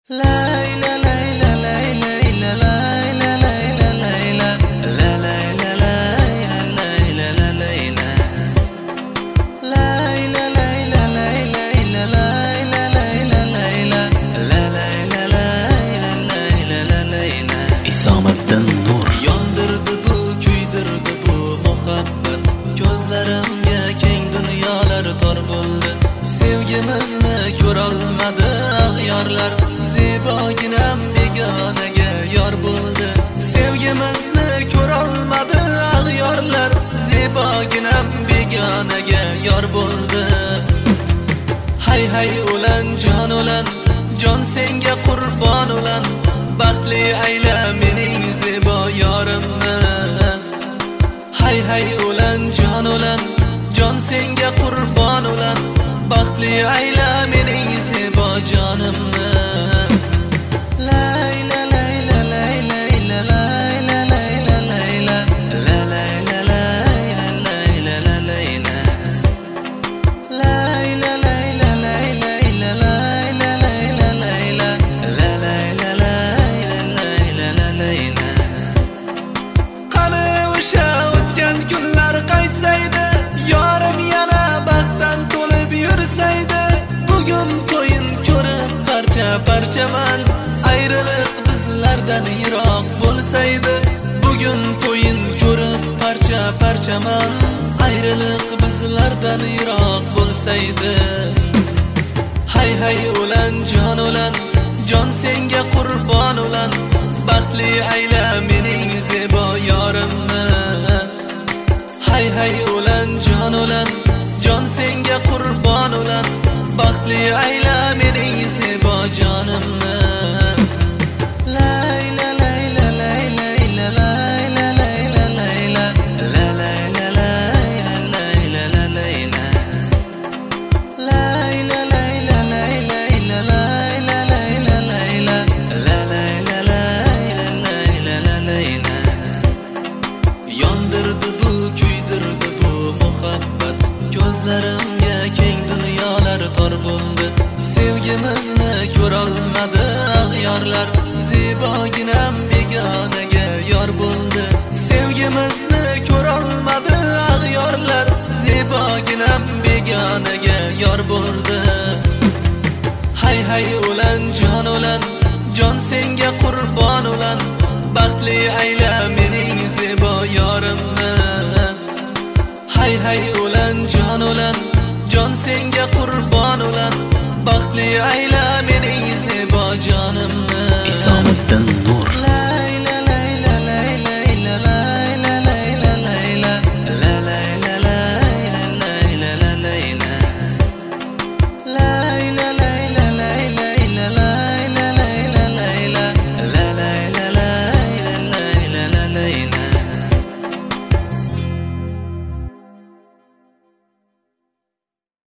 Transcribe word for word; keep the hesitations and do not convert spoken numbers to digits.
Isomiddin Nur yondirdi bu, kuydirdi bu muhabbat. Ko'zlarimga keng dunyolar tor bo'ldi. Sevgimizni ko'rolmadi ag'yorlar. Zeboginam begonaga yor bo'ldi. Sevgimizni ko'rolmadi ag'yorlar. Zeboginam begonaga yor bo'ldi. Hay hay ulan jon ulan, jon senga qurbon ulan. Baxtli ayla mening zebo yorimni. Hay hay ulan jon ulan, jon senga qurbon ulan. Baxtli ayla mening zebo jonimni. Kunlar qaytsaydi, yorim yana baxtdan to'lib yursaydi. Bugun to'yin ko'rib parcha parchaman, ayriliq bizlardan yiroq bo'lsaydi. Bugun to'yin ko'rib parcha parchaman, ayriliq bizlardan yiroq bo'lsaydi. Hay hay ulan jon ulan, jon senga qurbon ulan. Baxtli ayla mening zebo yorimni. Hay hay ulan jon ulan, jon senga qurbon ulan. Baxtli ayla mening zebo jonimni. Yondirdi bu, kuydirdi bu muhabbat. Ko'zlarimga keng dunyolar tor bo'ldi. Sevgimizni ko'rolmadi ag'yorlar. Zeboginam begonaga yor bo'ldi. Sevgimizni ko'rolmadi ag'yorlar. Zeboginam begonaga yor bo'ldi. Hay hay ulan jon ulan, jon senga qurbon ulan. Baxtli ayla mening zebo yorimni. Hay hay ulan jon ulan, jon senga qurbon ulan. Baxtli ayla mening zebo jonimni. Isomiddin Nur